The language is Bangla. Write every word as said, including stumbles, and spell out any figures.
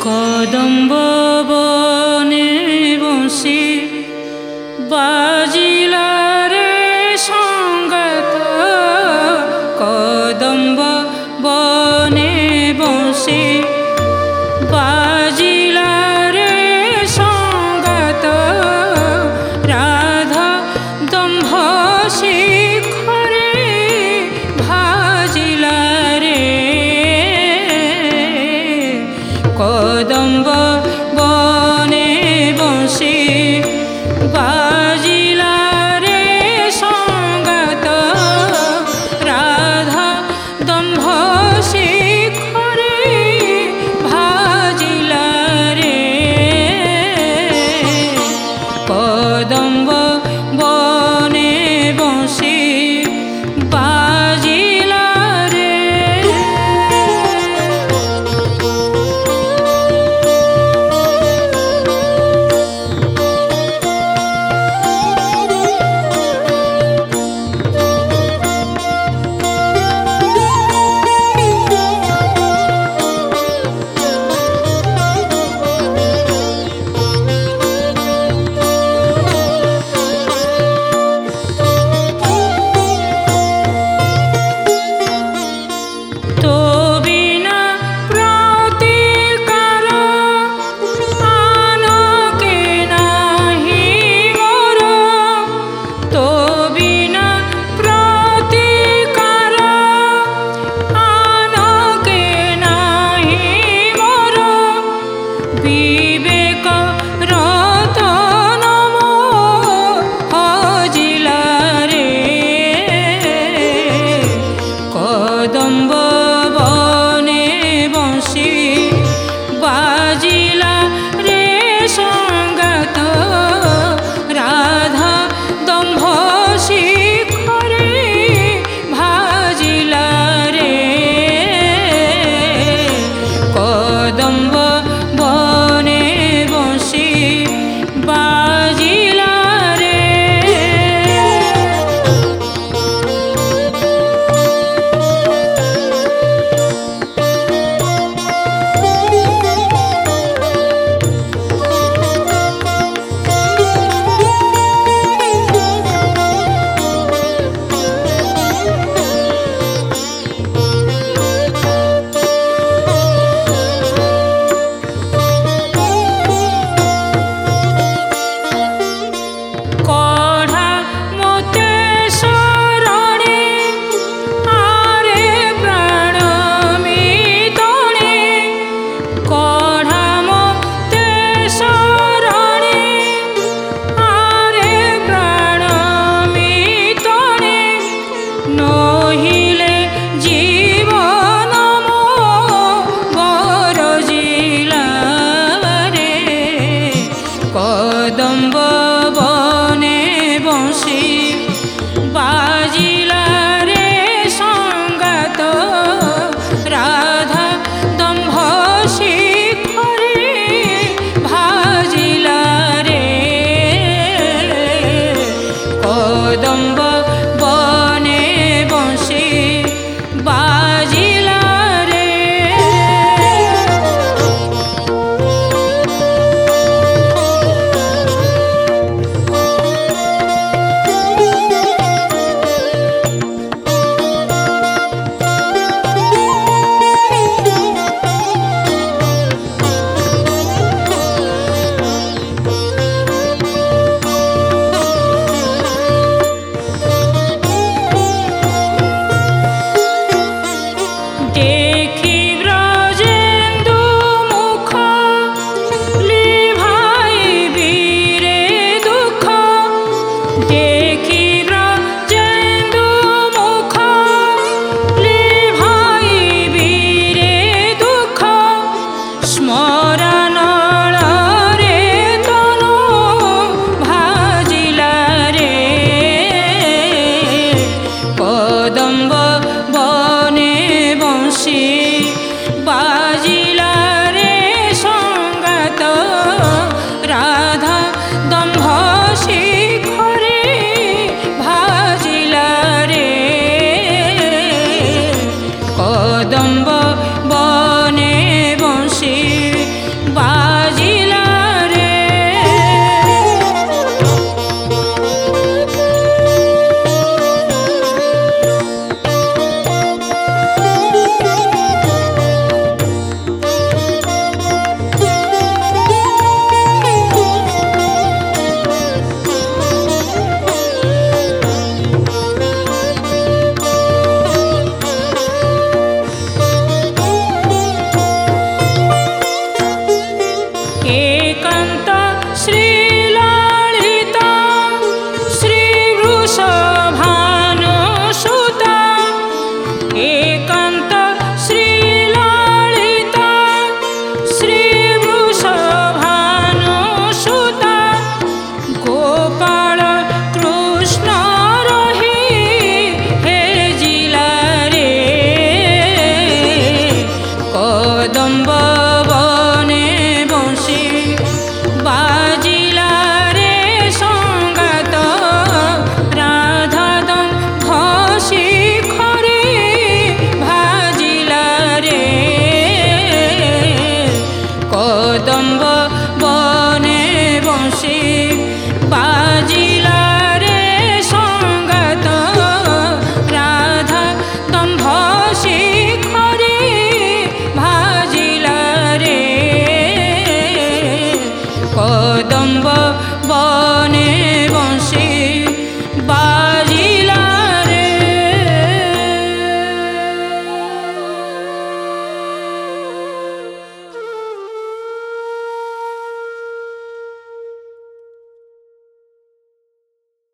কদম্ব বনে বংশী বাজিলা রে সঙ্গত, কদম্ব বনে বংশী বাজিলা রে সঙ্গত, রাধা দম্ভ শিখরে ভাজিলা রে। কদম্ব বনে বংশী বাজিলা রে সঙ্গত, রাধা দম্ভ শিখরে ভাজিলা রে। কদম্ব বনে বংশী বাজিলা রে। কদম্ব বনে বংশী বাজিলা রে সঙ্গত, রাধা দম্ভ শিখরে ভাজিলা রে। কদম্ব বনে বংশী বাজিলা রে। কদম্ব বনে বংশী বাজিলা রে সঙ্গত, রাধা দম্ভ শিখরে ভাজিলা রে। কদম্ব বনে বংশী বাজিলা রে। কদম্ব বনে বংশী বাজিলা রে সঙ্গত, রাধা দম্ভ শিখরে ভাজিলা রে। কদম্ব বনে বংশী কদম্ব বনে